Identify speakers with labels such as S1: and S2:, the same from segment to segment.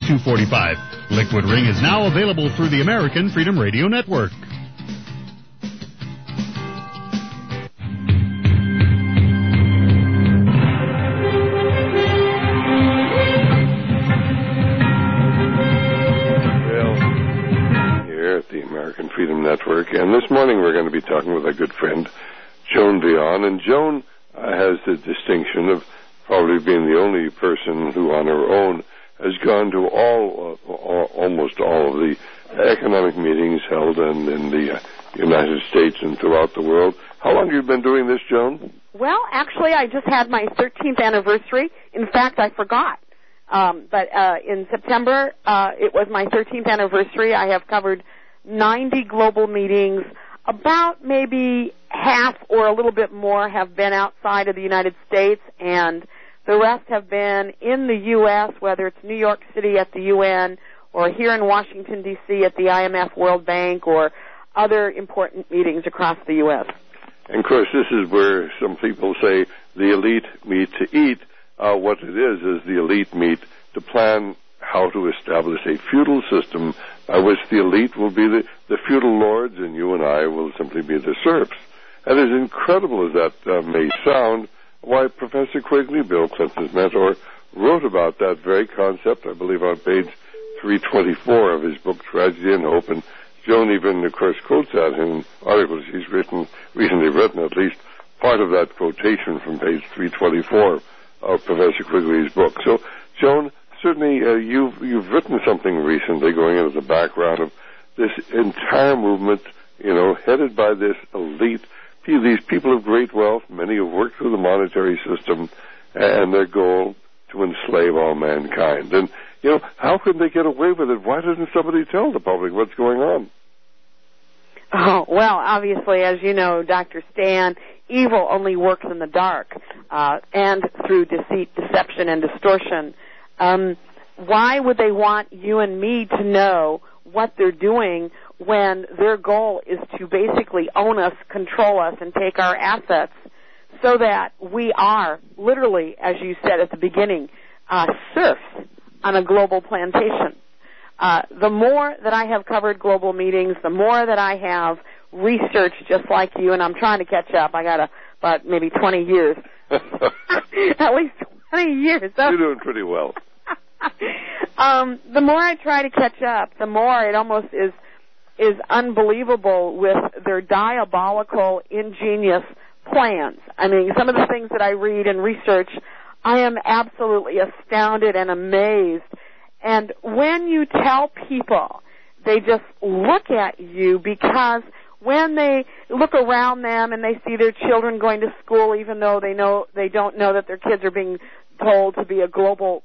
S1: 245. Liquid Ring is now available through the American Freedom Radio Network.
S2: Here at the American Freedom Network, and this morning we're going to be talking with our good friend Joan Dionne, and Joan has the distinction of probably being the only person who on her own has gone to almost all of the economic meetings held in the United States and throughout the world. How long have you been doing this, Joan?
S3: Well, actually, I just had my 13th anniversary. In fact, I forgot. But in September, it was my 13th anniversary. I have covered 90 global meetings. About maybe half or a little bit more have been outside of the United States, and the rest have been in the U.S., whether it's New York City at the UN or here in Washington, D.C. at the IMF World Bank or other important meetings across the U.S.
S2: And, of course, this is where some people say the elite meet to eat. What it is the elite meet to plan how to establish a feudal system by which the elite will be the feudal lords and you and I will simply be the serfs. And as incredible as that may sound, why Professor Quigley, Bill Clinton's mentor, wrote about that very concept, I believe, on page 324 of his book, Tragedy and Hope. And Joan even, of course, quotes that in articles she's recently written, at least part of that quotation from page 324 of Professor Quigley's book. So, Joan, certainly you've written something recently going into the background of this entire movement, headed by this elite, these people of great wealth, many have worked through the monetary system, and their goal to enslave all mankind. And, how can they get away with it? Why doesn't somebody tell the public what's going on?
S3: Oh, well, obviously, as you know, Dr. Stan, evil only works in the dark and through deceit, deception, and distortion. Why would they want you and me to know what they're doing when their goal is to basically own us, control us, and take our assets so that we are literally, as you said at the beginning, serfs on a global plantation? The more that I have covered global meetings, the more that I have researched just like you, and I'm trying to catch up. I got about maybe 20 years. At least 20 years. So.
S2: You're doing pretty well.
S3: The more I try to catch up, the more it almost is unbelievable with their diabolical, ingenious plans. I mean, some of the things that I read and research, I am absolutely astounded and amazed. And when you tell people, they just look at you, because when they look around them and they see their children going to school, even though they don't know that their kids are being told to be a global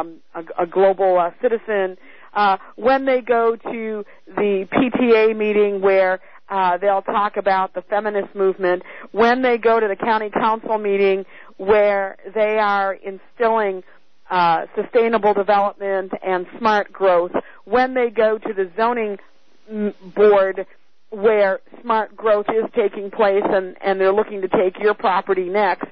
S3: citizen, when they go to the PTA meeting where they'll talk about the feminist movement, when they go to the county council meeting where they are instilling sustainable development and smart growth, when they go to the zoning board where smart growth is taking place and they're looking to take your property next,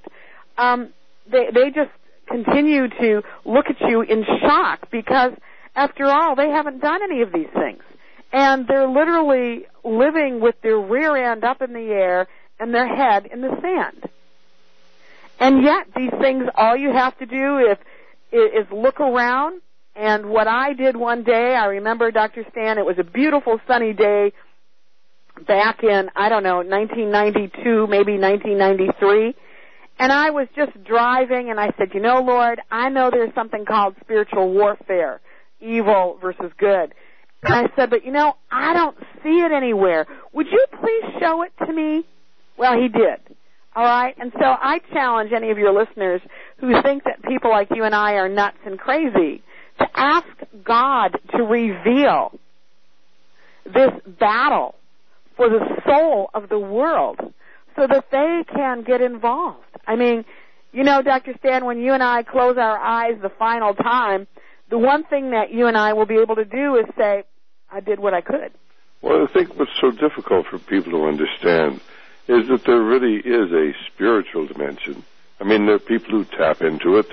S3: they just continue to look at you in shock, because after all, they haven't done any of these things. And they're literally living with their rear end up in the air and their head in the sand. And yet these things, all you have to do is look around. And what I did one day, I remember, Dr. Stan, it was a beautiful sunny day back in, 1992, maybe 1993. And I was just driving, and I said, Lord, I know there's something called spiritual warfare, evil versus good. And I said, but, I don't see it anywhere. Would you please show it to me? Well, he did. All right? And so I challenge any of your listeners who think that people like you and I are nuts and crazy to ask God to reveal this battle for the soul of the world so that they can get involved. I mean, Dr. Stan, when you and I close our eyes the final time, the one thing that you and I will be able to do is say, I did what I could.
S2: Well, I think what's so difficult for people to understand is that there really is a spiritual dimension. I mean, there are people who tap into it.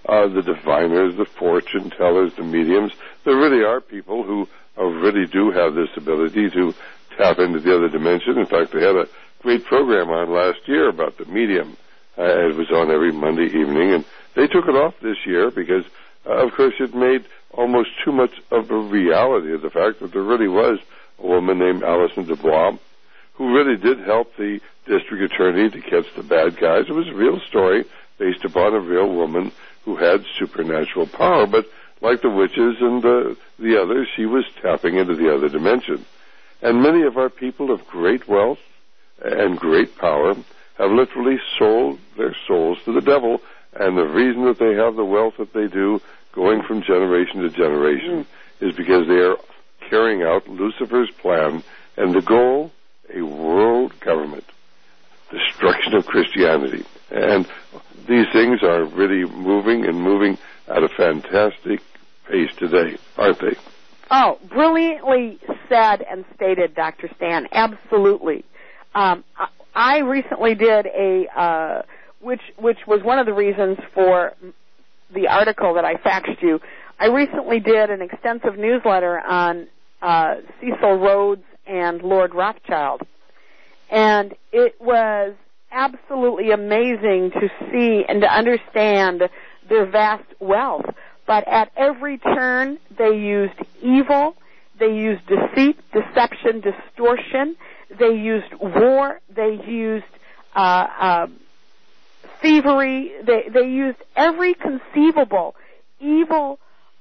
S2: the diviners, the fortune tellers, the mediums. There really are people who really do have this ability to tap into the other dimension. In fact, they had a great program on last year about the medium. It was on every Monday evening, and they took it off this year because, of course, it made almost too much of a reality of the fact that there really was a woman named Alison Dubois who really did help the district attorney to catch the bad guys. It was a real story based upon a real woman who had supernatural power, but like the witches and the others, she was tapping into the other dimension. And many of our people of great wealth and great power have literally sold their souls to the devil, and the reason that they have the wealth that they do going from generation to generation is because they are carrying out Lucifer's plan, and the goal, a world government, destruction of Christianity. And these things are really moving at a fantastic pace today, aren't they?
S3: Oh, brilliantly said and stated, Dr. Stan. Absolutely. I recently did which was one of the reasons for the article that I faxed you. I recently did an extensive newsletter on Cecil Rhodes and Lord Rothschild. And it was absolutely amazing to see and to understand their vast wealth. But at every turn, they used evil, they used deceit, deception, distortion, they used war, they used thievery, they used every conceivable evil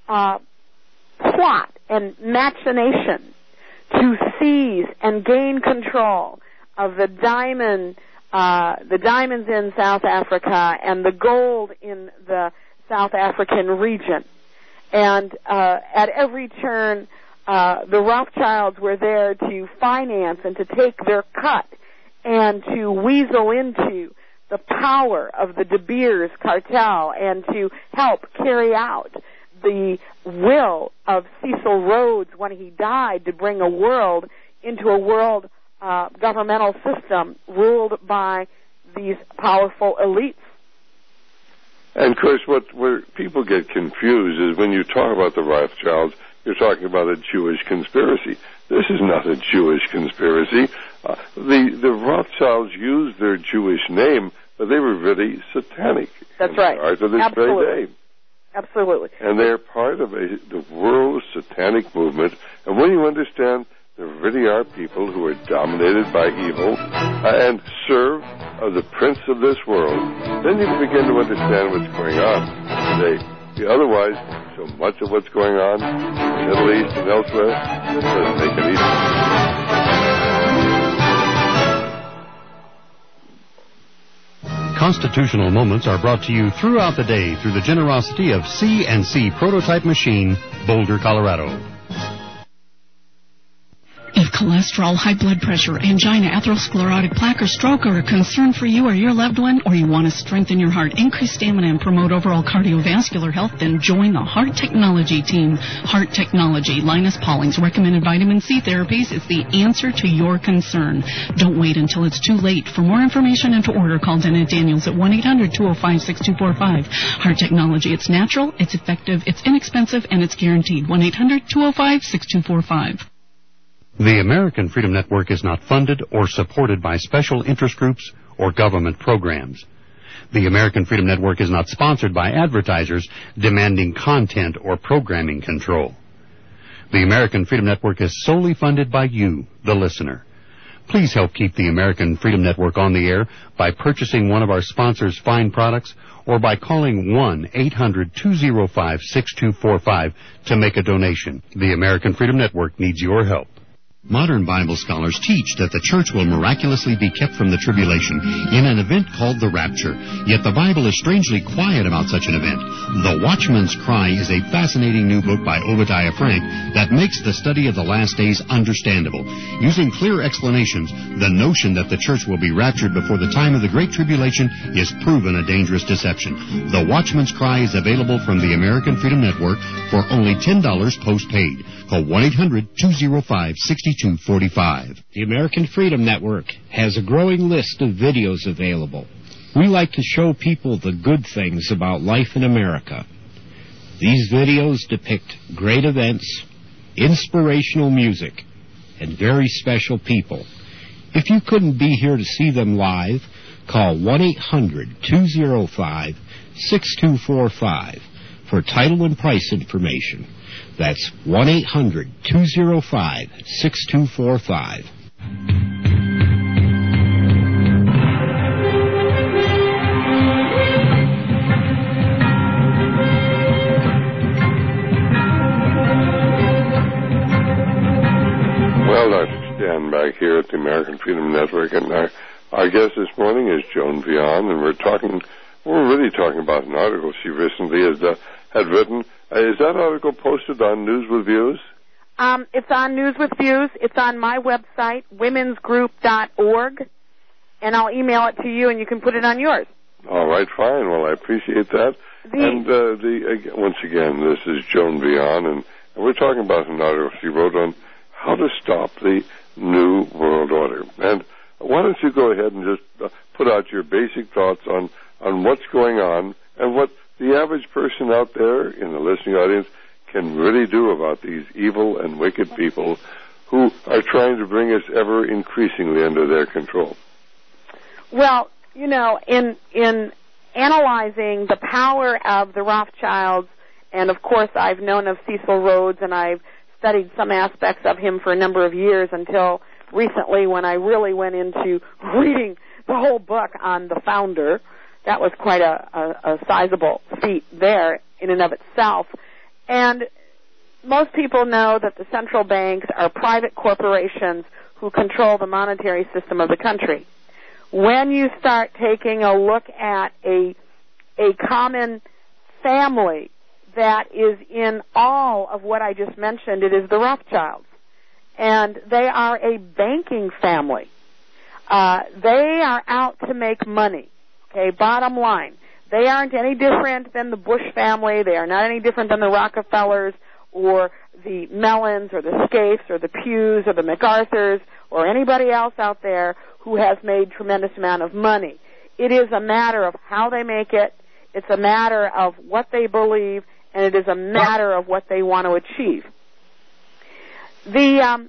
S3: plot and machination to seize and gain control of the diamonds in South Africa and the gold in the South African region. And at every turn, the Rothschilds were there to finance and to take their cut and to weasel into the power of the De Beers cartel and to help carry out the will of Cecil Rhodes when he died to bring a world into a world governmental system ruled by these powerful elites.
S2: And, of course, where people get confused is when you talk about the Rothschilds, you're talking about a Jewish conspiracy. This is not a Jewish conspiracy. The Rothschilds used their Jewish name, but they were really satanic.
S3: That's right.
S2: To this very day.
S3: Absolutely.
S2: And they're part of the world satanic movement. And when you understand there really are people who are dominated by evil and serve the prince of this world, then you can begin to understand what's going on today. Otherwise, so much of what's going on in the Middle East and elsewhere doesn't make it easy.
S1: Constitutional Moments are brought to you throughout the day through the generosity of C&C Prototype Machine, Boulder, Colorado.
S4: If cholesterol, high blood pressure, angina, atherosclerotic plaque, or stroke are a concern for you or your loved one, or you want to strengthen your heart, increase stamina, and promote overall cardiovascular health, then join the Heart Technology team. Heart Technology, Linus Pauling's recommended vitamin C therapies is the answer to your concern. Don't wait until it's too late. For more information and to order, call Janet Daniels at 1-800-205-6245. Heart Technology, it's natural, it's effective, it's inexpensive, and it's guaranteed. 1-800-205-6245.
S1: The American Freedom Network is not funded or supported by special interest groups or government programs. The American Freedom Network is not sponsored by advertisers demanding content or programming control. The American Freedom Network is solely funded by you, the listener. Please help keep the American Freedom Network on the air by purchasing one of our sponsors' fine products or by calling 1-800-205-6245 to make a donation. The American Freedom Network needs your help. Modern Bible scholars teach that the church will miraculously be kept from the tribulation in an event called the rapture. Yet the Bible is strangely quiet about such an event. The Watchman's Cry is a fascinating new book by Obadiah Frank that makes the study of the last days understandable. Using clear explanations, the notion that the church will be raptured before the time of the Great Tribulation is proven a dangerous deception. The Watchman's Cry is available from the American Freedom Network for only $10 postpaid. Call 1-800-205-6245. The
S5: American Freedom Network has a growing list of videos available. We like to show people the good things about life in America. These videos depict great events, inspirational music, and very special people. If you couldn't be here to see them live, call 1-800-205-6245 for title and price information. That's 1-800-205-6245.
S2: Well, Dr. Stan back here at the American Freedom Network, and our guest this morning is Joan Vian, and we're really talking about an article she recently had written. Is that article posted on News with Views?
S3: It's on News with Views. It's on my website, womensgroup.org, and I'll email it to you, and you can put it on yours.
S2: All right, fine. Well, I appreciate that. Once again, this is Joan Vian, and we're talking about an article she wrote on how to stop the New World Order. And why don't you go ahead and just put out your basic thoughts on what's going on and what the average person out there in the listening audience can really do about these evil and wicked people who are trying to bring us ever increasingly under their control.
S3: Well, you know, in analyzing the power of the Rothschilds, and of course I've known of Cecil Rhodes, and I've studied some aspects of him for a number of years until recently when I really went into reading the whole book on the founder. That was quite a sizable feat there in and of itself. And most people know that the central banks are private corporations who control the monetary system of the country. When you start taking a look at a common family that is in all of what I just mentioned, it is the Rothschilds. And they are a banking family. They are out to make money. Okay, bottom line. They aren't any different than the Bush family. They are not any different than the Rockefellers or the Mellons or the Scaife or the Pews or the MacArthurs or anybody else out there who has made tremendous amount of money. It is a matter of how they make it. It's a matter of what they believe, and it is a matter of what they want to achieve. The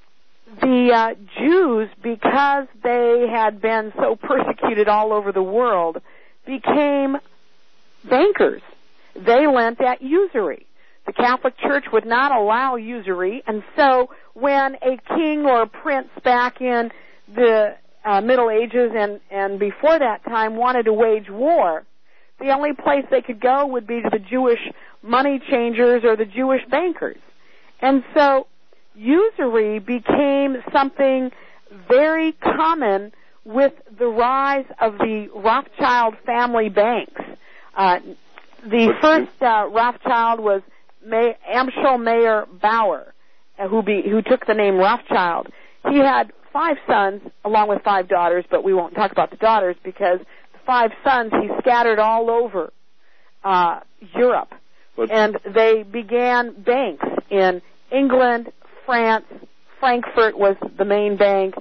S3: Jews, because they had been so persecuted all over the world, became bankers. They lent at usury. The Catholic Church would not allow usury, and so when a king or a prince back in the Middle Ages and before that time wanted to wage war, the only place they could go would be to the Jewish money changers or the Jewish bankers. And so usury became something very common with the rise of the Rothschild family banks. The first Rothschild was Amschel Mayer Bauer, who took the name Rothschild. He had 5 sons along with 5 daughters, but we won't talk about the daughters because the 5 sons he scattered all over Europe. And they began banks in England, France. Frankfurt was the main bank,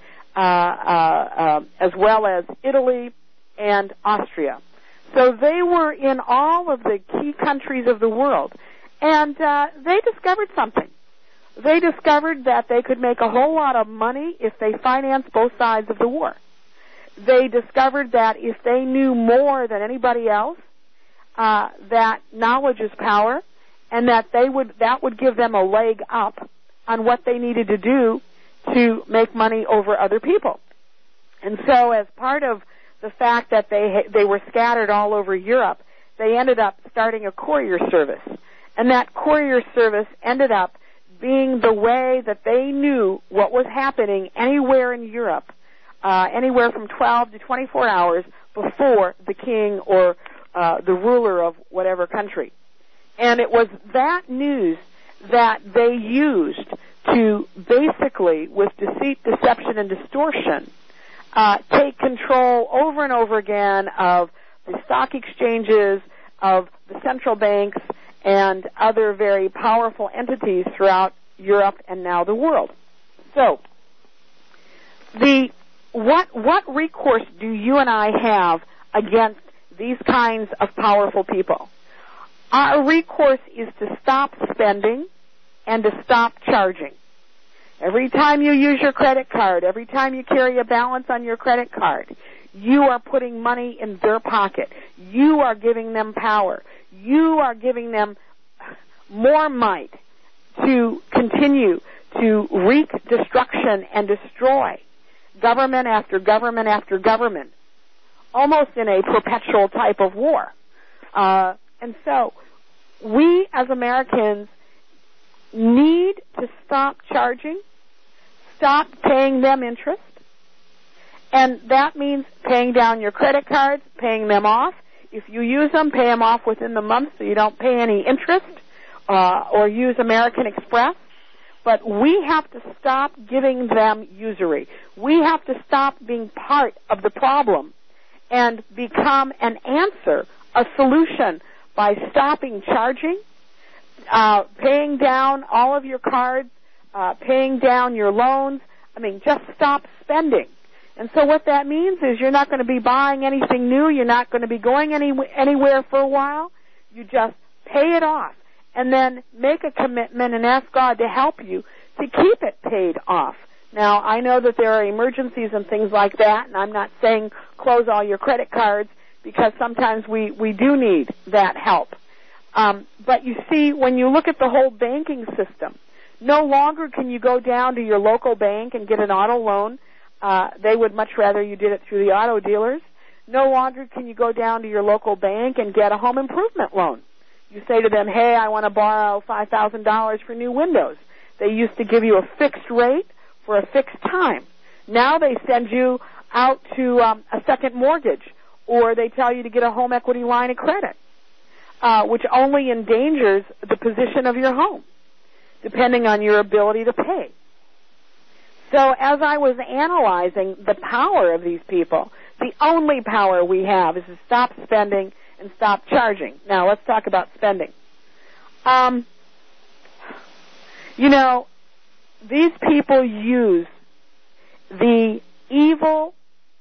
S3: as well as Italy and Austria. So they were in all of the key countries of the world. And they discovered something. They discovered that they could make a whole lot of money if they financed both sides of the war. They discovered that if they knew more than anybody else, that knowledge is power, and that would give them a leg up on what they needed to do to make money over other people. And so as part of the fact that they were scattered all over Europe, they ended up starting a courier service. And that courier service ended up being the way that they knew what was happening anywhere in Europe, anywhere from 12 to 24 hours before the king or the ruler of whatever country. And it was that news that they used to basically, with deceit, deception, and distortion, take control over and over again of the stock exchanges, of the central banks, and other very powerful entities throughout Europe and now the world. So, what recourse do you and I have against these kinds of powerful people. Our recourse is to stop spending and to stop charging. Every time you use your credit card, every time you carry a balance on your credit card, you are putting money in their pocket. You are giving them power. You are giving them more might to continue to wreak destruction and destroy government after government after government, almost in a perpetual type of war. And so we as Americans need to stop charging, stop paying them interest, and that means paying down your credit cards, paying them off. If you use them, pay them off within the month so you don't pay any interest, or use American Express. But we have to stop giving them usury. We have to stop being part of the problem and become an answer, a solution, by stopping charging, paying down all of your cards, paying down your loans. I mean, just stop spending. And so what that means is you're not going to be buying anything new. You're not going to be going anywhere for a while. You just pay it off and then make a commitment and ask God to help you to keep it paid off. Now, I know that there are emergencies and things like that, and I'm not saying close all your credit cards because sometimes we do need that help. But you see, when you look at the whole banking system, no longer can you go down to your local bank and get an auto loan. They would much rather you did it through the auto dealers. No longer can you go down to your local bank and get a home improvement loan. You say to them, hey, I want to borrow $5,000 for new windows. They used to give you a fixed rate for a fixed time. Now they send you out to a second mortgage, or they tell you to get a home equity line of credit, which only endangers the position of your home, depending on your ability to pay. So as I was analyzing the power of these people, the only power we have is to stop spending and stop charging. Now, let's talk about spending. These people use the evil,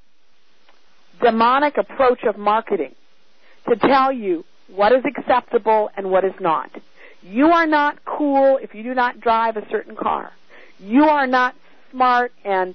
S3: demonic approach of marketing to tell you what is acceptable and what is not. You are not cool if you do not drive a certain car. You are not smart and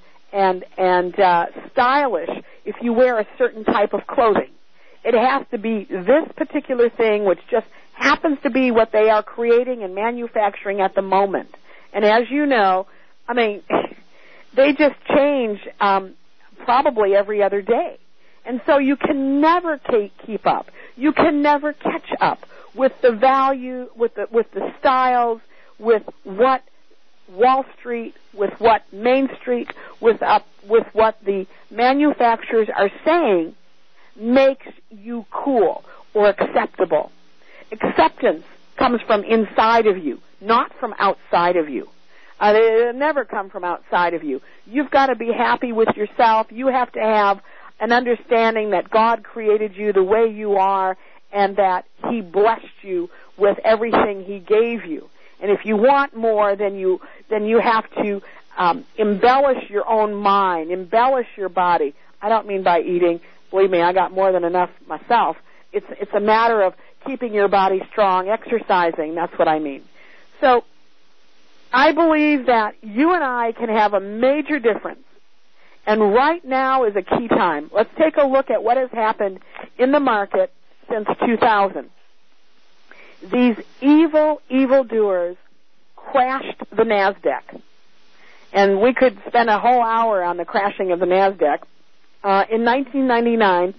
S3: stylish if you wear a certain type of clothing. It has to be this particular thing, which just happens to be what they are creating and manufacturing at the moment. And as you know, I mean, they just change probably every other day. And so you can never keep up. You can never catch up with the value, with the styles, with what Wall Street, with what Main Street, with what the manufacturers are saying makes you cool or acceptable. Acceptance comes from inside of you, not from outside of you. It'll never come from outside of you. You've got to be happy with yourself. You have to have an understanding that God created you the way you are and that He blessed you with everything He gave you. And if you want more, then you have to embellish your own mind, embellish your body. I don't mean by eating. Believe me, I got more than enough myself. It's a matter of keeping your body strong, exercising. That's what I mean. So I believe that you and I can have a major difference. And right now is a key time. Let's take a look at what has happened in the market since 2000. These evildoers crashed the NASDAQ. And we could spend a whole hour on the crashing of the NASDAQ. In 1999,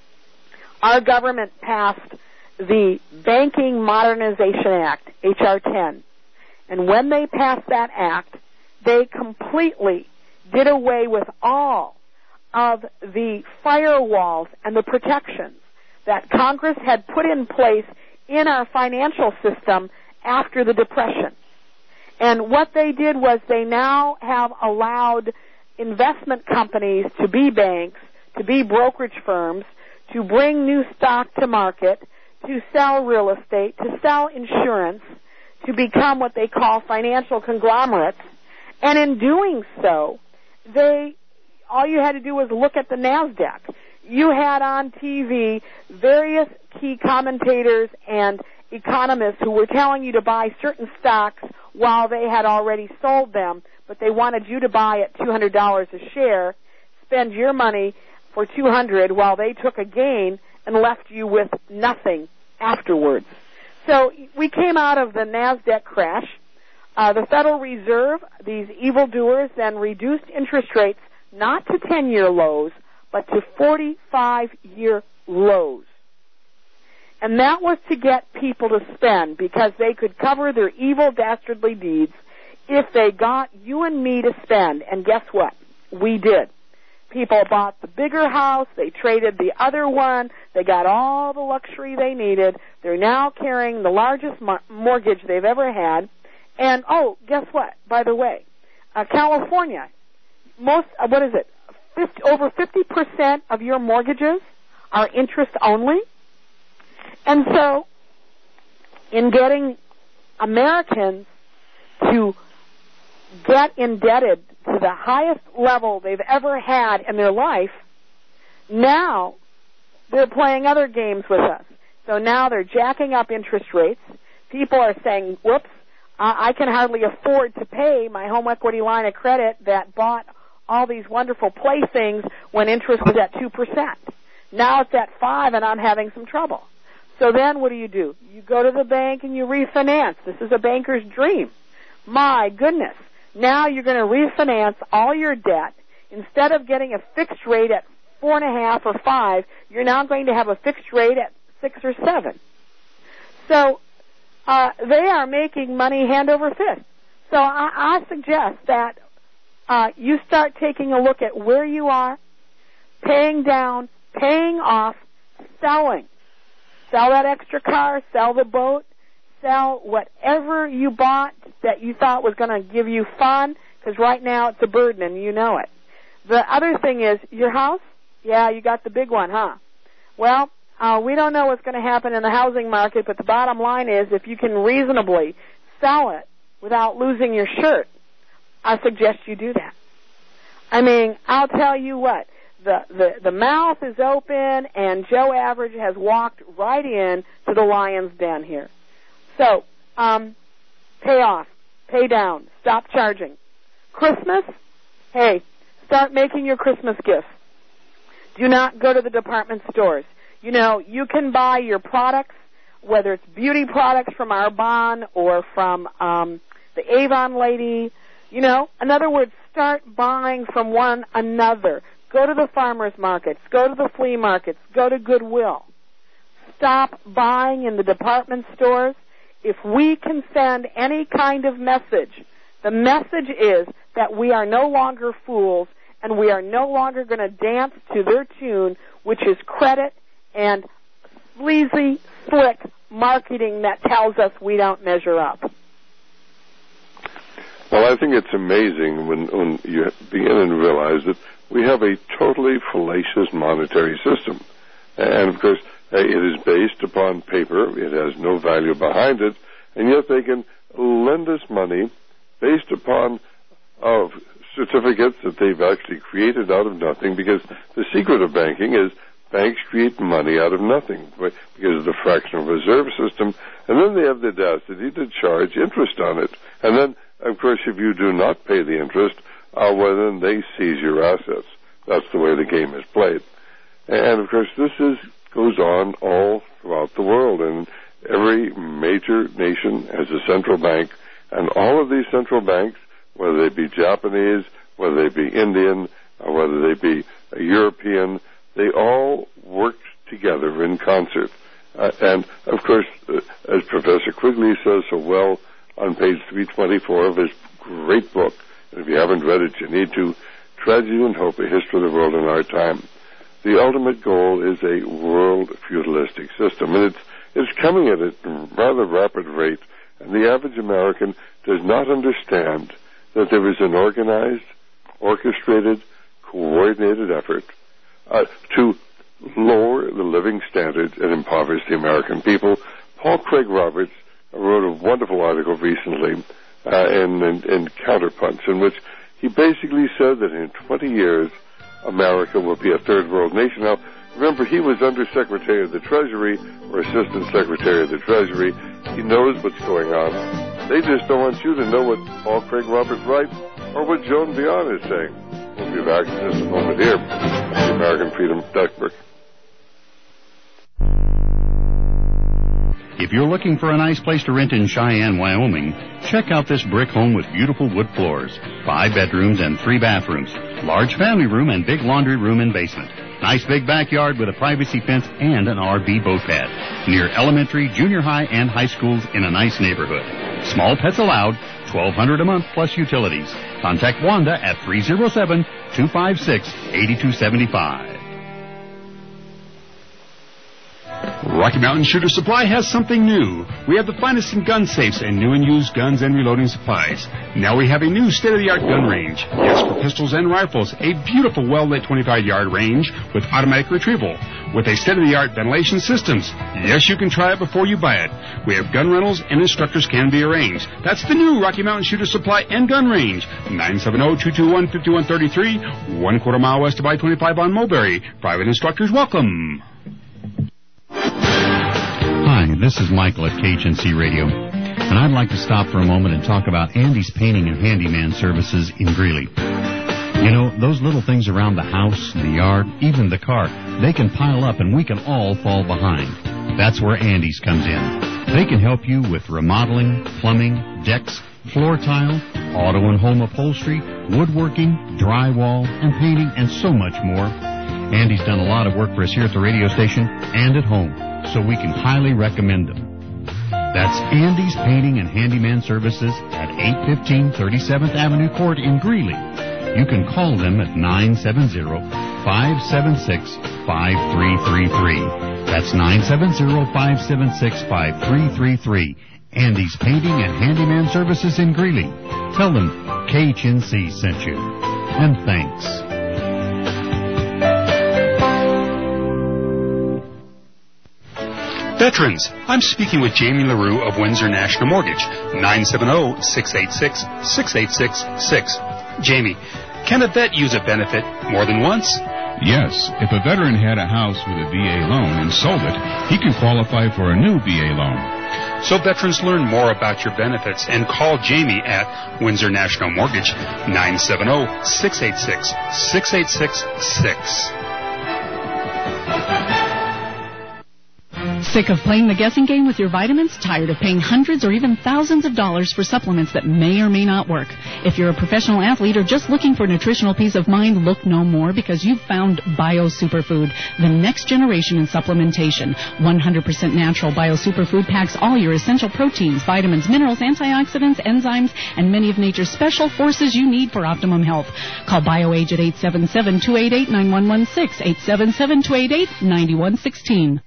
S3: our government passed the Banking Modernization Act, H.R. 10. And when they passed that act, they completely did away with all of the firewalls and the protections that Congress had put in place in our financial system after the Depression. And what they did was they now have allowed investment companies to be banks, to be brokerage firms, to bring new stock to market, to sell real estate, to sell insurance, to become what they call financial conglomerates. And in doing so, all you had to do was look at the NASDAQ. you had on TV various key commentators and economists who were telling you to buy certain stocks while they had already sold them, but they wanted you to buy at $200 a share, spend your money for $200 while they took a gain and left you with nothing afterwards. So we came out of the NASDAQ crash. The Federal Reserve, these evildoers, then reduced interest rates not to 10-year lows, but to 45-year lows. And that was to get people to spend because they could cover their evil, dastardly deeds if they got you and me to spend. And guess what? We did. People bought the bigger house. They traded the other one. They got all the luxury they needed. They're now carrying the largest mortgage they've ever had. And, oh, guess what? By the way, California, over 50% of your mortgages are interest only. And so, in getting Americans to get indebted to the highest level they've ever had in their life, now they're playing other games with us. So now they're jacking up interest rates. People are saying, whoops, I can hardly afford to pay my home equity line of credit that bought all these wonderful playthings when interest was at 2%. Now it's at 5% and I'm having some trouble. So then what do? You go to the bank and you refinance. This is a banker's dream. My goodness. Now you're going to refinance all your debt. Instead of getting a fixed rate at 4.5 or 5, you're now going to have a fixed rate at 6 or 7. So they are making money hand over fist. So I suggest that you start taking a look at where you are, paying down, paying off, selling. Sell that extra car, sell the boat, sell whatever you bought that you thought was going to give you fun, because right now it's a burden and you know it. The other thing is, your house? Yeah, you got the big one, huh? Well, we don't know what's going to happen in the housing market, but the bottom line is if you can reasonably sell it without losing your shirt, I suggest you do that. I mean, I'll tell you what. The mouth is open, and Joe Average has walked right in to the lion's den here. So, pay off, pay down, stop charging. Christmas, hey, start making your Christmas gifts. Do not go to the department stores. You know, you can buy your products, whether it's beauty products from Arbonne or from the Avon lady. You know, in other words, start buying from one another. Go to the farmers markets. Go to the flea markets. Go to Goodwill. Stop buying in the department stores. If we can send any kind of message, the message is that we are no longer fools and we are no longer going to dance to their tune, which is credit and sleazy, slick marketing that tells us we don't measure up.
S2: Well, I think it's amazing when you begin and realize that we have a totally fallacious monetary system. And, of course, it is based upon paper. It has no value behind it. And yet they can lend us money based upon certificates that they've actually created out of nothing, because the secret of banking is banks create money out of nothing because of the fractional reserve system. And then they have the audacity to charge interest on it. And then, of course, if you do not pay the interest, well, then they seize your assets. That's the way the game is played. And, of course, this goes on all throughout the world. And every major nation has a central bank. And all of these central banks, whether they be Japanese, whether they be Indian, or whether they be European, they all work together in concert. And, of course, as Professor Quigley says so well on page 324 of his great book, and if you haven't read it, you need to, Tragedy and Hope, A History of the World in Our Time. The ultimate goal is a world feudalistic system, and it's coming at a rather rapid rate, and the average American does not understand that there is an organized, orchestrated, coordinated effort to lower the living standards and impoverish the American people. Paul Craig Roberts wrote a wonderful article recently in Counterpunch, in which he basically said that in 20 years, America will be a third world nation. Now, Remember, he was Undersecretary of the Treasury or Assistant Secretary of the Treasury. He knows what's going on. They just don't want you to know what Paul Craig Robert Wright or what Joan Beyond is saying. We'll be back in just a moment here on the American Freedom Network.
S1: If you're looking for a nice place to rent in Cheyenne, Wyoming, check out this brick home with beautiful wood floors, 5 bedrooms and 3 bathrooms, large family room and big laundry room and basement. Nice big backyard with a privacy fence and an RV boat pad. Near elementary, junior high, and high schools in a nice neighborhood. Small pets allowed, $1,200 a month plus utilities. Contact Wanda at 307-256-8275.
S6: Rocky Mountain Shooter Supply has something new. We have the finest in gun safes and new and used guns and reloading supplies. Now we have a new state-of-the-art gun range. Yes, for pistols and rifles, a beautiful well-lit 25-yard range with automatic retrieval, with a state-of-the-art ventilation systems. Yes, you can try it before you buy it. We have gun rentals and instructors can be arranged. That's the new Rocky Mountain Shooter Supply and Gun Range. 970-221-5133, 1/4 mile west of I-25 on Mulberry. Private instructors welcome.
S1: Hi, this is Michael at KHNC Radio, and I'd like to stop for a moment and talk about Andy's Painting and Handyman Services in Greeley. You know, those little things around the house, the yard, even the car, they can pile up and we can all fall behind. That's where Andy's comes in. They can help you with remodeling, plumbing, decks, floor tile, auto and home upholstery, woodworking, drywall, and painting, and so much more. Andy's done a lot of work for us here at the radio station and at home, so we can highly recommend them. That's Andy's Painting and Handyman Services at 815 37th Avenue Court in Greeley. You can call them at 970-576-5333. That's 970-576-5333. Andy's Painting and Handyman Services in Greeley. Tell them KHNC sent you. And thanks.
S6: Veterans, I'm speaking with Jamie LaRue of Windsor National Mortgage, 970-686-6866. Jamie, can a vet use a benefit more than once?
S7: Yes. If a veteran had a house with a VA loan and sold it, he can qualify for a new VA loan.
S6: So veterans, learn more about your benefits and call Jamie at Windsor National Mortgage, 970-686-6866.
S4: Sick of playing the guessing game with your vitamins? Tired of paying hundreds or even thousands of dollars for supplements that may or may not work? If you're a professional athlete or just looking for nutritional peace of mind, look no more, because you've found Bio Superfood, the next generation in supplementation. 100% natural Bio Superfood packs all your essential proteins, vitamins, minerals, antioxidants, enzymes, and many of nature's special forces you need for optimum health. Call BioAge at 877-288-9116, 877-288-9116.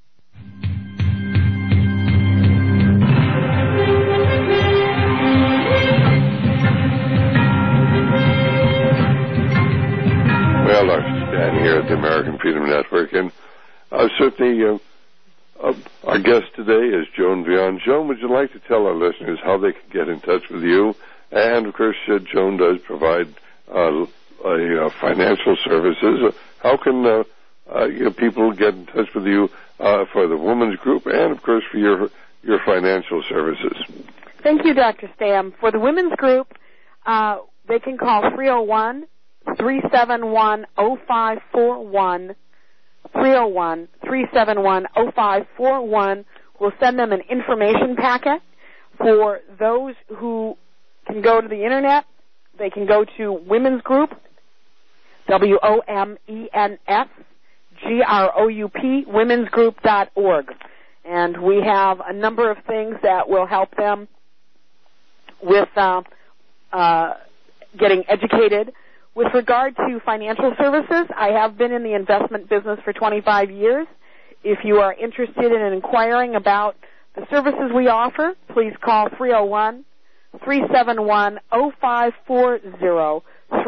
S2: Well, Dr. Stan here at the American Freedom Network, and certainly our guest today is Joan Beyond. Joan, would you like to tell our listeners how they can get in touch with you? And, of course, Joan does provide financial services. How can people get in touch with you for the women's group and, of course, for your financial services?
S3: Thank you, Dr. Stam. For the women's group, they can call 301-371-0541, 301-371-0541. We'll send them an information packet. For those who can go to the Internet, they can go to Women's Group, WOMENSGROUP, womensgroup.org. And we have a number of things that will help them with getting educated. With regard to financial services, I have been in the investment business for 25 years. If you are interested in inquiring about the services we offer, please call 301-371-0540,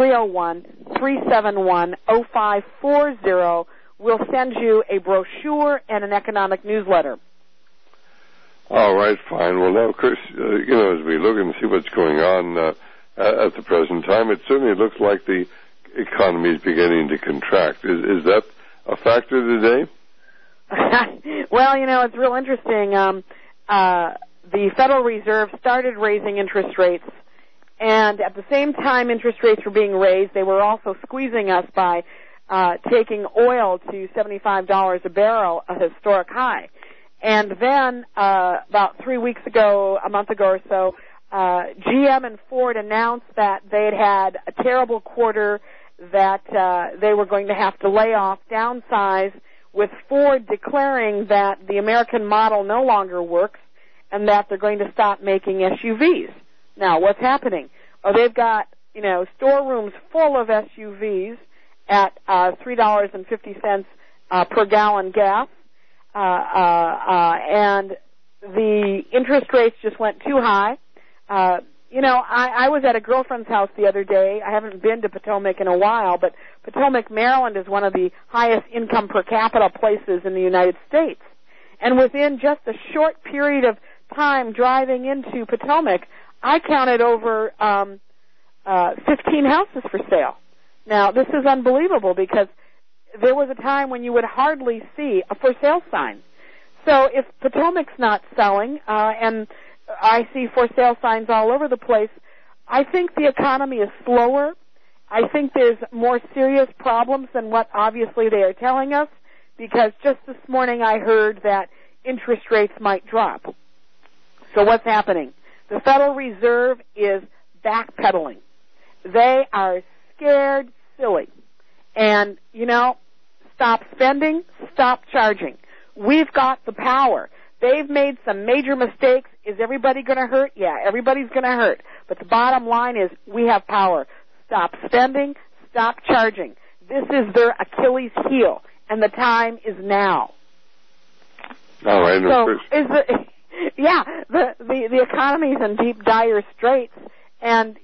S3: 301-371-0540. We'll send you a brochure and an economic newsletter.
S2: All right, fine. Well, now, of course, as we look and see what's going on at the present time, it certainly looks like the economy is beginning to contract. Is that a factor today?
S3: Well, it's real interesting. The Federal Reserve started raising interest rates, and at the same time interest rates were being raised, they were also squeezing us by taking oil to $75 a barrel, a historic high. And then about 3 weeks ago, a month ago or so, GM and Ford announced that they'd had a terrible quarter, that they were going to have to lay off, downsize, with Ford declaring that the American model no longer works and that they're going to stop making SUVs. Now, what's happening? Oh, they've got, storerooms full of SUVs at $3.50 per gallon gas, and the interest rates just went too high. I was at a girlfriend's house the other day. I haven't been to Potomac in a while, but Potomac, Maryland is one of the highest income per capita places in the United States. And within just a short period of time driving into Potomac, I counted over 15 houses for sale. Now, this is unbelievable because there was a time when you would hardly see a for sale sign. So if Potomac's not selling, and I see for sale signs all over the place, I think the economy is slower. I think there's more serious problems than what obviously they are telling us, because just this morning I heard that interest rates might drop. So what's happening? The Federal Reserve is backpedaling. They are scared silly. And, stop spending, stop charging. We've got the power. They've made some major mistakes. Is everybody going to hurt? Yeah, everybody's going to hurt. But the bottom line is we have power. Stop spending, stop charging. This is their Achilles heel, and the time is now.
S2: All right.
S3: So the economy's in deep, dire straits, and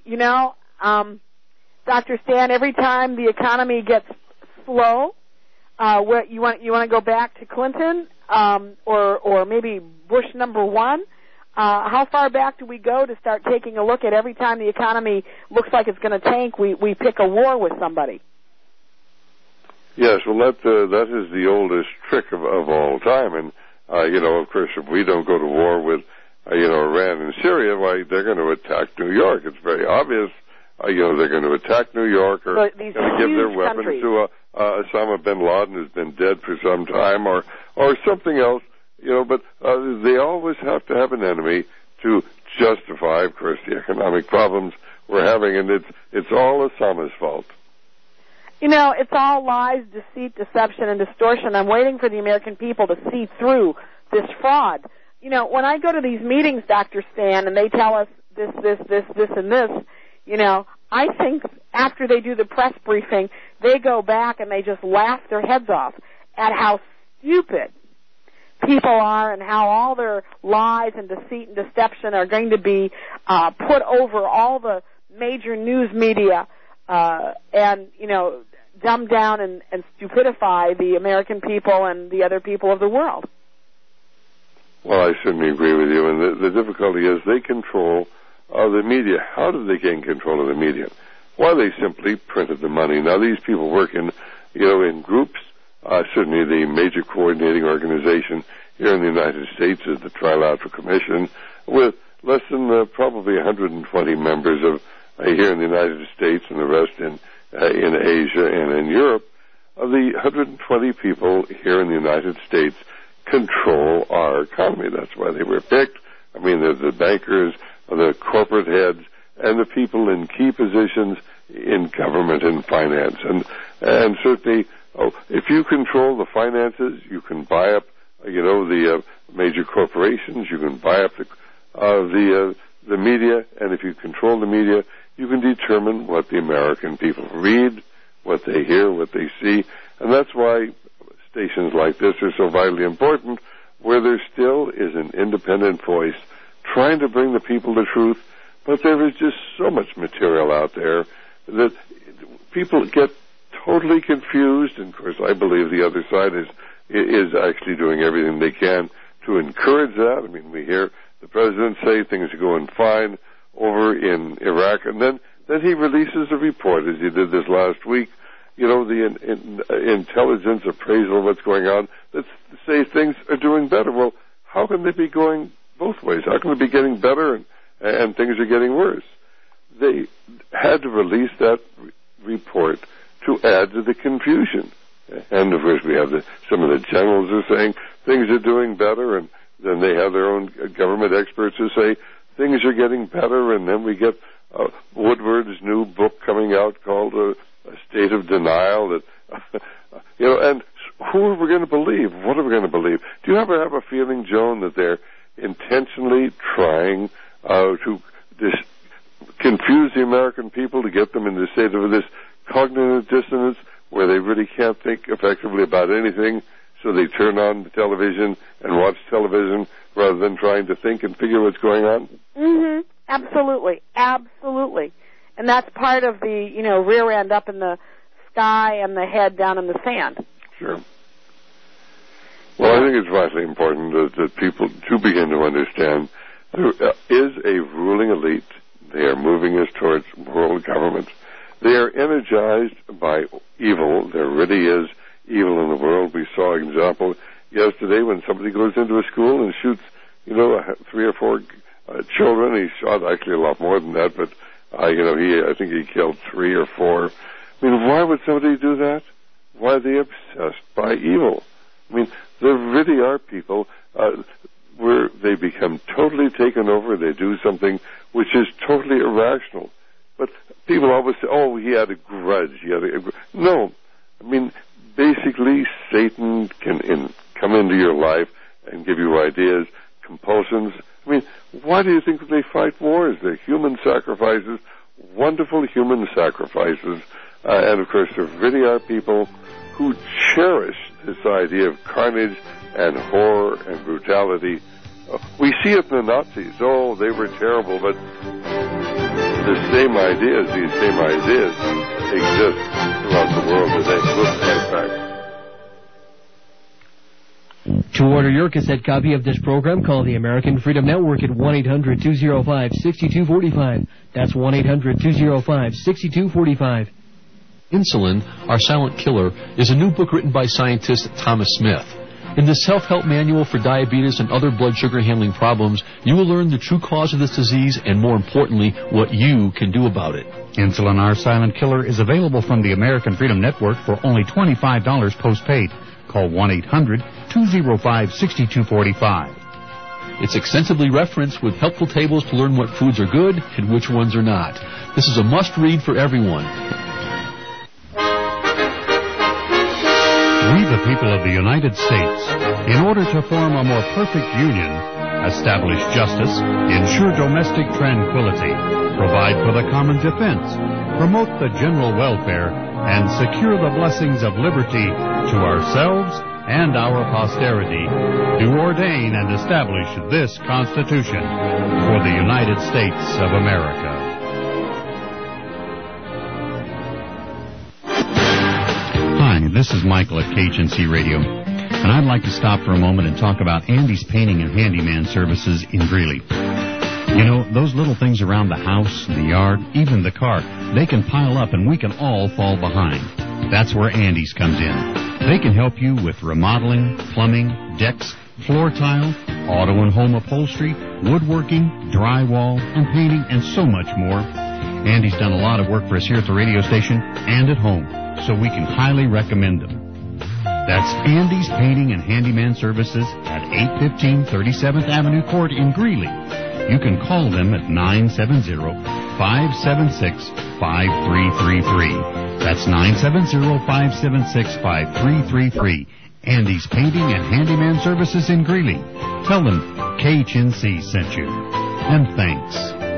S3: Dr. Stan, every time the economy gets slow, you want to go back to Clinton or maybe Bush number one? How far back do we go to start taking a look at every time the economy looks like it's going to tank, we pick a war with somebody?
S2: Yes, well, that is the oldest trick of all time. And, of course, if we don't go to war with, Iran and Syria, why, they're going to attack New York. It's very obvious. They're going to attack New York, or going to give their weapons to Osama bin Laden, who's been dead for some time, or something else. But they always have to have an enemy to justify, of course, the economic problems we're having, and it's all Osama's fault.
S3: It's all lies, deceit, deception, and distortion. I'm waiting for the American people to see through this fraud. When I go to these meetings, Dr. Stan, and they tell us this, and this, I think after they do the press briefing, they go back and they just laugh their heads off at how stupid people are and how all their lies and deceit and deception are going to be put over all the major news media and, dumb down and stupidify the American people and the other people of the world.
S2: Well, I certainly agree with you. And the difficulty is they control the media. How did they gain control of the media? Well, they simply printed the money. Now, these people work in groups. Certainly the major coordinating organization here in the United States is the Trilateral Commission, with less than probably 120 members of here in the United States and the rest in Asia and in Europe. The 120 people here in the United States control our economy. That's why they were picked. I mean, there's the bankers, the corporate heads, and the people in key positions in government and finance. And certainly, if you control the finances, you can buy up, the major corporations. You can buy up the media, and if you control the media, you can determine what the American people read, what they hear, what they see, and that's why stations like this are so vitally important, where there still is an independent voice trying to bring the people the truth, but there is just so much material out there that people get totally confused, and of course I believe the other side is actually doing everything they can to encourage that. I mean, we hear the president say things are going fine over in Iraq, and then he releases a report, as he did this last week, the intelligence appraisal of what's going on that say things are doing better. Well, how can they be going both ways? How can they be getting better and things are getting worse? They had to release that report to add to the confusion. And, of course, we have some of the generals are saying things are doing better, and then they have their own government experts who say things are getting better, and then we get Woodward's new book coming out called A State of Denial. That and who are we going to believe? What are we going to believe? Do you ever have a feeling, Joan, that they're intentionally trying to confuse the American people to get them in the state of this cognitive dissonance where they really can't think effectively about anything, so they turn on the television and watch television rather than trying to think and figure what's going on?
S3: Mm-hmm. Absolutely. Absolutely. And that's part of the, rear end up in the sky and the head down in the sand.
S2: Sure. Well, I think it's vitally important that people do begin to understand there is a ruling elite. They are moving us towards world government. They are energized by evil. There really is evil in the world. We saw an example yesterday when somebody goes into a school and shoots, 3 or 4 children. He shot actually a lot more than that, but, I think he killed 3 or 4. I mean, why would somebody do that? Why are they obsessed by evil? I mean, there really are people where they become totally taken over. They do something which is totally irrational. But people always say, oh, he had a grudge. No. I mean, basically, Satan can come into your life and give you ideas, compulsions. I mean, why do you think they fight wars? They're human sacrifices, wonderful human sacrifices. And, of course, there really are people who cherish this idea of carnage and horror and brutality. We see it in the Nazis. Oh, they were terrible, but these same ideas exist throughout the world today. We'll be right back.
S8: To order your cassette copy of this program, call the American Freedom Network at 1-800-205-6245. That's 1-800-205-6245.
S9: Insulin, Our Silent Killer, is a new book written by scientist Thomas Smith. In this self-help manual for diabetes and other blood sugar handling problems, you will learn the true cause of this disease and, more importantly, what you can do about it.
S10: Insulin, Our Silent Killer is available from the American Freedom Network for only $25 postpaid. Call 1-800-205-6245.
S9: It's extensively referenced with helpful tables to learn what foods are good and which ones are not. This is a must-read for everyone.
S10: We, the people of the United States, in order to form a more perfect union, establish justice, ensure domestic tranquility, provide for the common defense, promote the general welfare, and secure the blessings of liberty to ourselves and our posterity, do ordain and establish this Constitution for the United States of America. Hi, this is Michael at KHNC Radio, and I'd like to stop for a moment and talk about Andy's Painting and Handyman Services in Greeley. You know, those little things around the house, the yard, even the car, they can pile up and we can all fall behind. That's where Andy's comes in. They can help you with remodeling, plumbing, decks, floor tile, auto and home upholstery, woodworking, drywall, and painting, and so much more. Andy's done a lot of work for us here at the radio station and at home, so we can highly recommend them. That's Andy's Painting and Handyman Services at 815 37th Avenue Court in Greeley. You can call them at 970-576-5333. That's 970-576-5333. Andy's Painting and Handyman Services in Greeley. Tell them KHNC sent you. And thanks.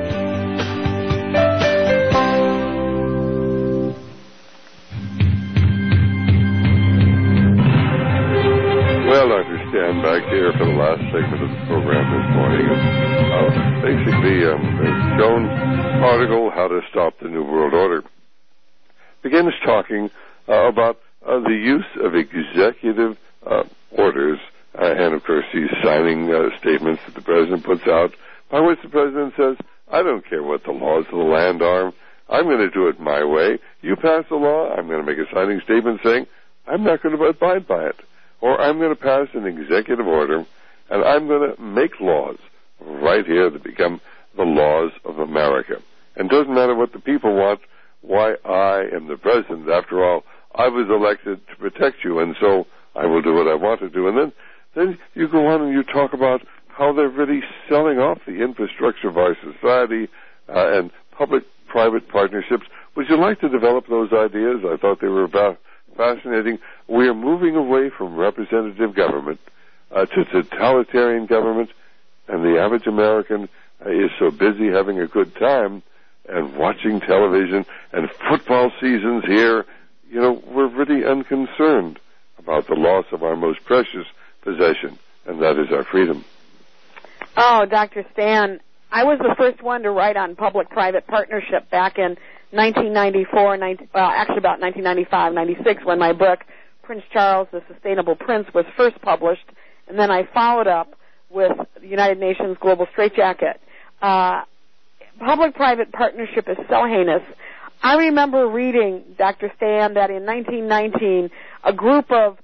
S2: Stand back here for the last segment of the program this morning. Basically, Joan article, How to Stop the New World Order, begins talking about the use of executive orders, and of course he's signing statements that the president puts out, by which the president says, I don't care what the laws of the land are, I'm going to do it my way. You pass the law, I'm going to make a signing statement saying I'm not going to abide by it. Or I'm going to pass an executive order, and I'm going to make laws right here that become the laws of America. And it doesn't matter what the people want, why I am the president. After all, I was elected to protect you, and so I will do what I want to do. And then you go on and you talk about how they're really selling off the infrastructure of our society and public-private partnerships. Would you like to develop those ideas? I thought they were fascinating. We are moving away from representative government to totalitarian government, and the average American is so busy having a good time and watching television and football seasons here, we're really unconcerned about the loss of our most precious possession, and that is our freedom.
S3: Oh, Dr. Stan, I was the first one to write on public-private partnership back in 1994, actually about 1995, 96, when my book, Prince Charles, The Sustainable Prince, was first published, and then I followed up with the United Nations Global Straitjacket. Public-private partnership is so heinous. I remember reading, Dr. Stan, that in 1919, a group of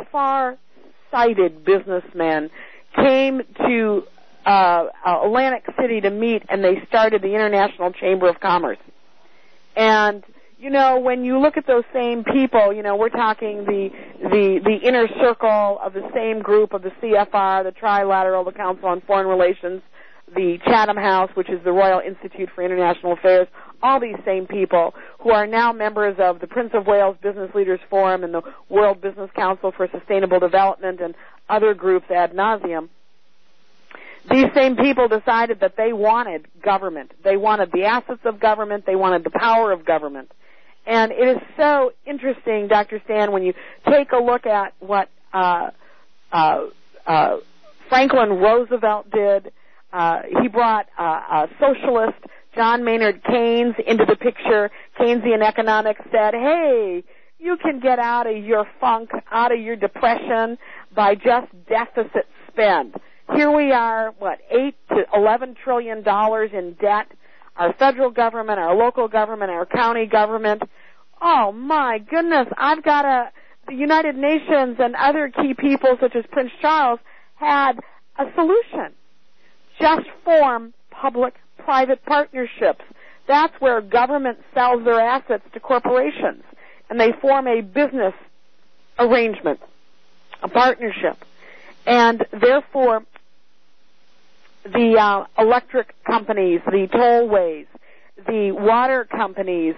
S3: far-sighted businessmen came to Atlantic City to meet, and they started the International Chamber of Commerce. And, when you look at those same people, we're talking the inner circle of the same group of the CFR, the Trilateral, the Council on Foreign Relations, the Chatham House, which is the Royal Institute for International Affairs, all these same people who are now members of the Prince of Wales Business Leaders Forum and the World Business Council for Sustainable Development and other groups ad nauseum. These same people decided that they wanted government. They wanted the assets of government. They wanted the power of government. And it is so interesting, Dr. Stan, when you take a look at what Franklin Roosevelt did. He brought a socialist, John Maynard Keynes, into the picture. Keynesian economics said, hey, you can get out of your funk, out of your depression by just deficit spend. Here we are, $8 to $11 trillion in debt. Our federal government, our local government, our county government. Oh, my goodness. The United Nations and other key people, such as Prince Charles, had a solution. Just form public-private partnerships. That's where government sells their assets to corporations, and they form a business arrangement, a partnership. And therefore, the electric companies, the tollways, the water companies,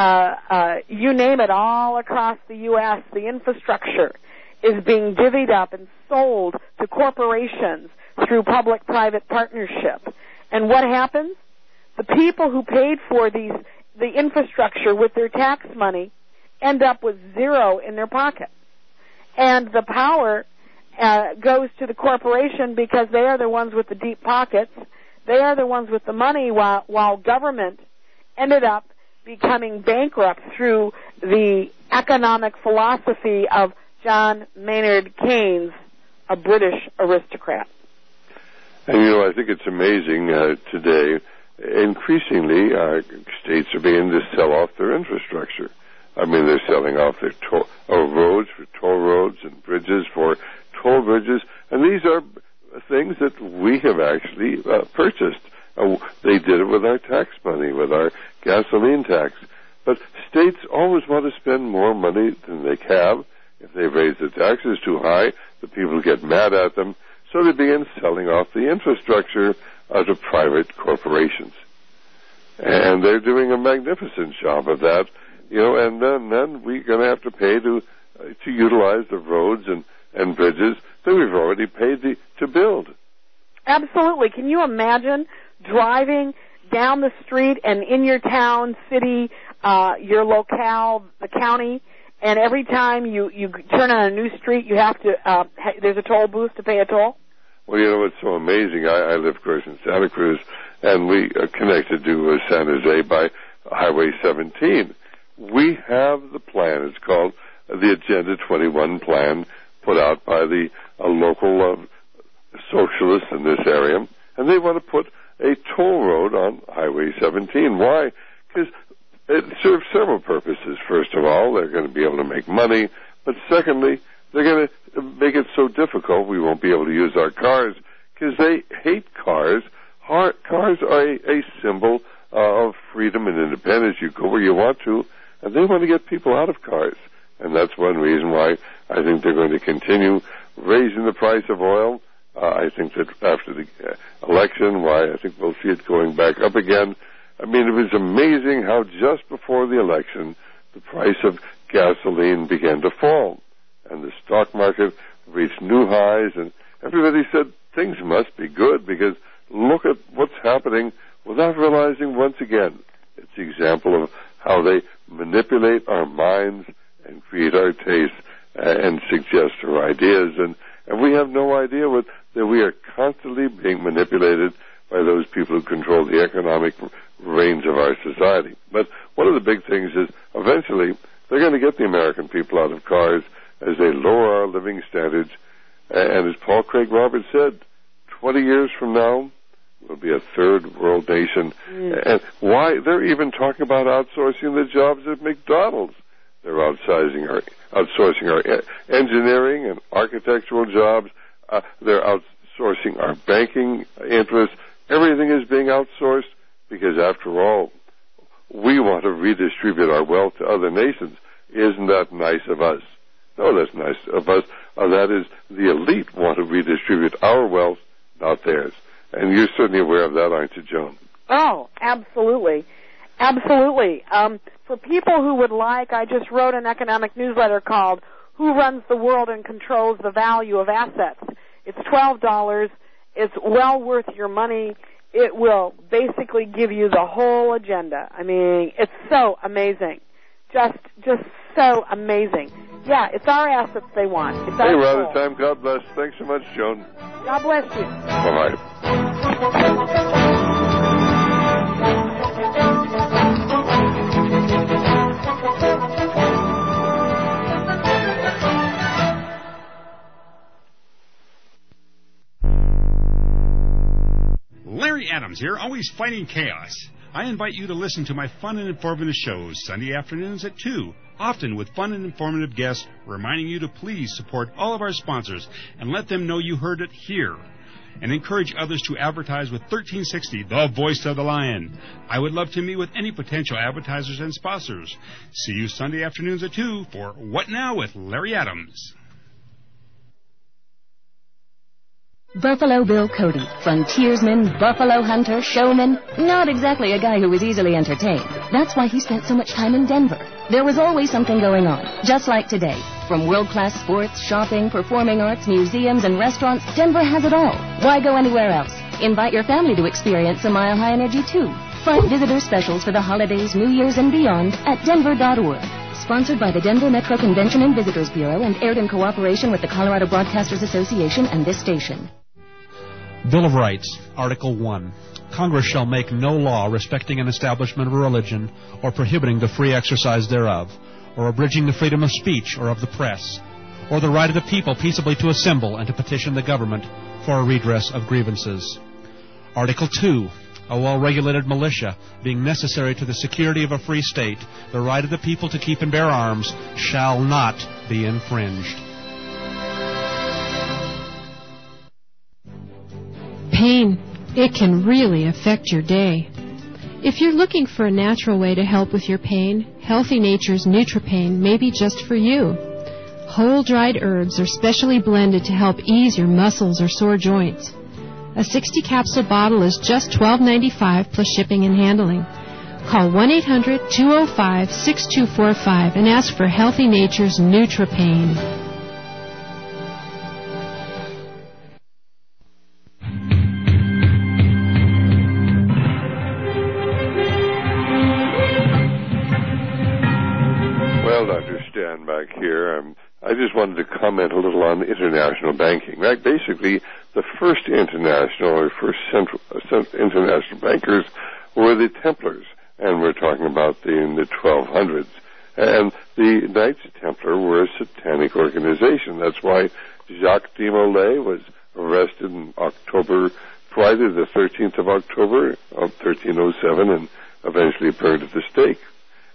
S3: you name it, all across the U.S., the infrastructure is being divvied up and sold to corporations through public-private partnership. And what happens? The people who paid for the infrastructure with their tax money end up with zero in their pocket. And the power goes to the corporation because they are the ones with the deep pockets. They are the ones with the money, while government ended up becoming bankrupt through the economic philosophy of John Maynard Keynes, a British aristocrat.
S2: And, I think it's amazing today, increasingly, states are beginning to sell off their infrastructure. I mean, they're selling off their roads for toll roads and bridges for toll bridges, and these are things that we have actually purchased. They did it with our tax money, with our gasoline tax. But states always want to spend more money than they have. If they raise the taxes too high, the people get mad at them, so they begin selling off the infrastructure to private corporations. And they're doing a magnificent job of that, and then we're going to have to pay to utilize the roads and bridges that we've already paid to build.
S3: Absolutely. Can you imagine driving down the street and in your town, city, your locale, the county, and every time you turn on a new street, you have to, there's a toll booth to pay a toll?
S2: Well, what's so amazing, I live, of course, in Santa Cruz, and we are connected to San Jose by Highway 17. We have the plan. It's called the Agenda 21 plan, put out by the local socialists in this area, and they want to put a toll road on Highway 17. Why? Because it serves several purposes. First of all, they're going to be able to make money, but secondly, they're going to make it so difficult we won't be able to use our cars because they hate cars. Cars are a symbol of freedom and independence. You go where you want to, and they want to get people out of cars. And that's one reason why I think they're going to continue raising the price of oil. I think that after the election, why I think we'll see it going back up again. I mean, it was amazing how just before the election, the price of gasoline began to fall. And the stock market reached new highs, and everybody said things must be good because look at what's happening without realizing once again it's the example of how they manipulate our minds and create our tastes and suggest our ideas. And we have no idea that we are constantly being manipulated by those people who control the economic reins of our society. But one of the big things is eventually they're going to get the American people out of cars as they lower our living standards. And as Paul Craig Roberts said, 20 years from now, we'll be a third world nation. And why? They're even talking about outsourcing the jobs at McDonald's. They're outsourcing our engineering and architectural jobs. They're outsourcing our banking interests. Everything is being outsourced because, after all, we want to redistribute our wealth to other nations. Isn't that nice of us? No, that's nice of us. That is, the elite want to redistribute our wealth, not theirs. And you're certainly aware of that, aren't you, Joan?
S3: Oh, absolutely. Absolutely. For people who would like, I just wrote an economic newsletter called Who Runs the World and Controls the Value of Assets. It's $12. It's well worth your money. It will basically give you the whole agenda. I mean, it's so amazing. Just so amazing. Yeah, it's our assets they want. It's
S2: hey, we're out of time. God bless. Thanks so much, Joan.
S3: God bless you.
S2: Bye-bye.
S6: Larry Adams here, always fighting chaos. I invite you to listen to my fun and informative shows Sunday afternoons at 2, often with fun and informative guests, reminding you to please support all of our sponsors and let them know you heard it here. And encourage others to advertise with 1360, the voice of the lion. I would love to meet with any potential advertisers and sponsors. See you Sunday afternoons at 2 for What Now with Larry Adams.
S11: Buffalo Bill Cody, frontiersman, buffalo hunter, showman, not exactly a guy who was easily entertained. That's why he spent so much time in Denver. There was always something going on, just like today. From world-class sports, shopping, performing arts, museums, and restaurants, Denver has it all. Why go anywhere else? Invite your family to experience a Mile High Energy, too. Find visitor specials for the holidays, New Year's, and beyond at denver.org. Sponsored by the Denver Metro Convention and Visitors Bureau and aired in cooperation with the Colorado Broadcasters Association and this station.
S12: Bill of Rights, Article 1. Congress shall make no law respecting an establishment of a religion or prohibiting the free exercise thereof, or abridging the freedom of speech or of the press, or the right of the people peaceably to assemble and to petition the government for a redress of grievances. Article 2. A well-regulated militia, being necessary to the security of a free state, the right of the people to keep and bear arms, shall not be infringed.
S13: Pain, it can really affect your day. If you're looking for a natural way to help with your pain, Healthy Nature's NutriPain may be just for you. Whole dried herbs are specially blended to help ease your muscles or sore joints. A 60-capsule bottle is just $12.95 plus shipping and handling. Call 1-800-205-6245 and ask for Healthy Nature's NutriPain.
S2: Back here, I just wanted to comment a little on international banking. Right? Basically, the first international bankers were the Templars, and we're talking about in the 1200s. And the Knights Templar were a satanic organization. That's why Jacques de Molay was arrested in Friday the 13th of October of 1307, and eventually burned at the stake.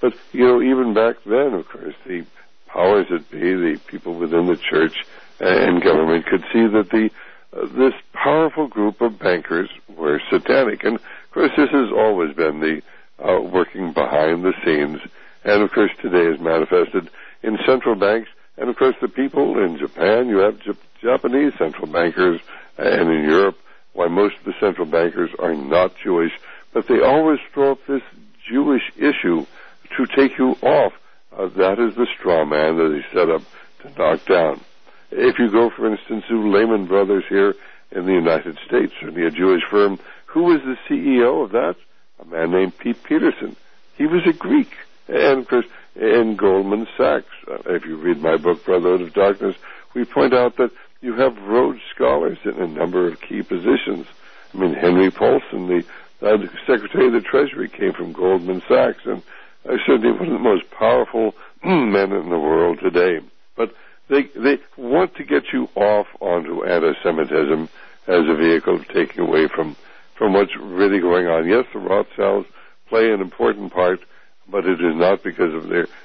S2: But, even back then, of course, the powers that be, the people within the church and government could see that this powerful group of bankers were satanic. And, of course, this has always been the working behind the scenes. And, of course, today is manifested in central banks. And, of course, the people in Japan, you have Japanese central bankers, and in Europe, why most of the central bankers are not Jewish, but they always throw up this Jewish issue to take you off. That is the straw man that they set up to knock down. If you go, for instance, to Lehman Brothers here in the United States, certainly a Jewish firm, who was the CEO of that? A man named Pete Peterson. He was a Greek. And, of course, in Goldman Sachs, if you read my book, Brotherhood of Darkness, we point out that you have Rhodes Scholars in a number of key positions. I mean, Henry Paulson, the Secretary of the Treasury, came from Goldman Sachs, and certainly one of the most powerful men in the world today. But they want to get you off onto anti-Semitism as a vehicle of taking away from what's really going on. Yes, the Rothschilds play an important part, but it is not because of their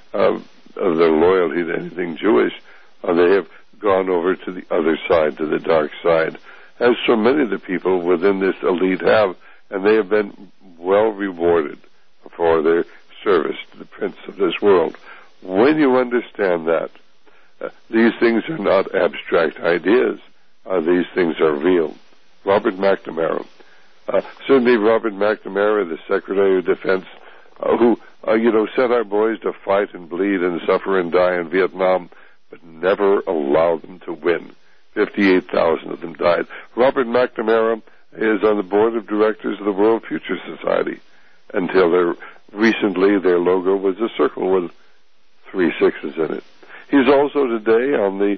S2: loyalty to anything Jewish. They have gone over to the other side, to the dark side, as so many of the people within this elite have, and they have been well rewarded for their service to the prince of this world. When you understand that, these things are not abstract ideas. These things are real. Robert McNamara. Certainly Robert McNamara, the Secretary of Defense, who, sent our boys to fight and bleed and suffer and die in Vietnam, but never allowed them to win. 58,000 of them died. Robert McNamara is on the board of directors of the World Future Society. Until recently, their logo was a circle with 3 sixes in it. He's also today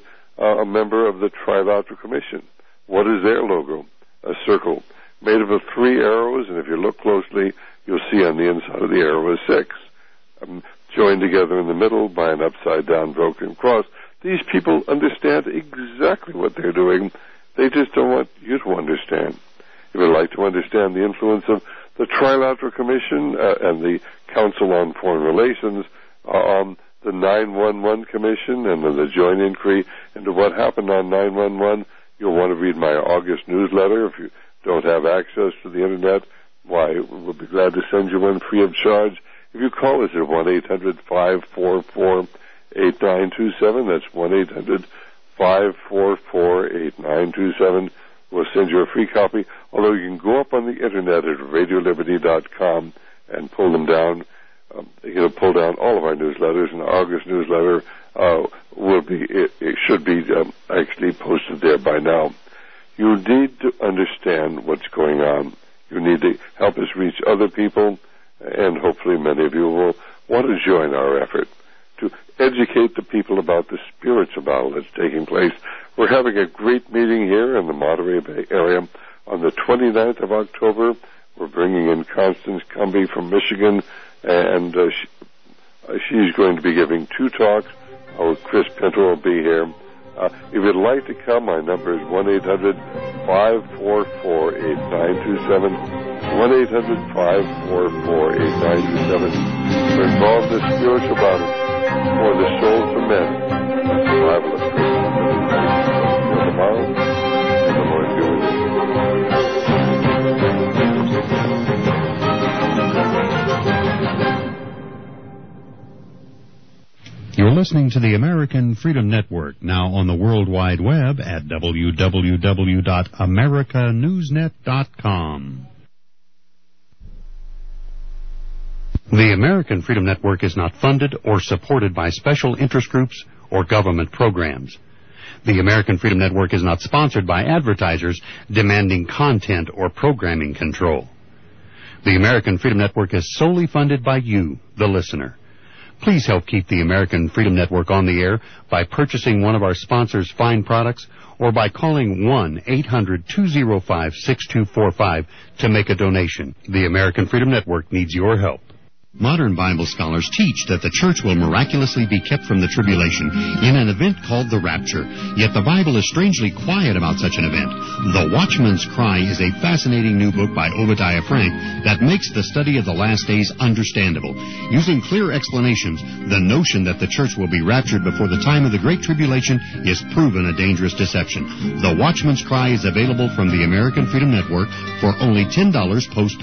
S2: a member of the Trilateral Commission. What is their logo? A circle made of 3 arrows, and if you look closely, you'll see on the inside of the arrow a 6, joined together in the middle by an upside-down broken cross. These people understand exactly what they're doing. They just don't want you to understand. If you'd like to understand the influence of the Trilateral Commission and the Council on Foreign Relations on the 9/11 Commission and the joint inquiry into what happened on 9/11, you'll want to read my August newsletter. If you don't have access to the Internet, why, we'll be glad to send you one free of charge. If you call us at 1-800-544-8927, that's 1-800-544-8927, we'll send you a free copy, although you can go up on the Internet at radioliberty.com and pull them down. Pull down all of our newsletters, and the August newsletter it should be actually posted there by now. You need to understand what's going on. You need to help us reach other people, and hopefully many of you will want to join our effort to educate the people about the spiritual battle that's taking place. We're having a great meeting here in the Monterey Bay area on the 29th of October. We're bringing in Constance Cumby from Michigan, and she's going to be giving 2 talks. Chris Pinto will be here. If you'd like to come, my number is 1-800-544-8927, 1-800-544-8927. We're involved in the spiritual battle for the souls of men. Survival of Christians. Until tomorrow, may the Lord be with you.
S10: You're listening to the American Freedom Network, now on the World Wide Web at www.americanewsnet.com. The American Freedom Network is not funded or supported by special interest groups or government programs. The American Freedom Network is not sponsored by advertisers demanding content or programming control. The American Freedom Network is solely funded by you, the listener. Please help keep the American Freedom Network on the air by purchasing one of our sponsors' fine products or by calling 1-800-205-6245 to make a donation. The American Freedom Network needs your help.
S1: Modern Bible scholars teach that the church will miraculously be kept from the tribulation in an event called the rapture. Yet the Bible is strangely quiet about such an event. The Watchman's Cry is a fascinating new book by Obadiah Frank that makes the study of the last days understandable. Using clear explanations, the notion that the church will be raptured before the time of the Great Tribulation is proven a dangerous deception. The Watchman's Cry is available from the American Freedom Network for only $10 post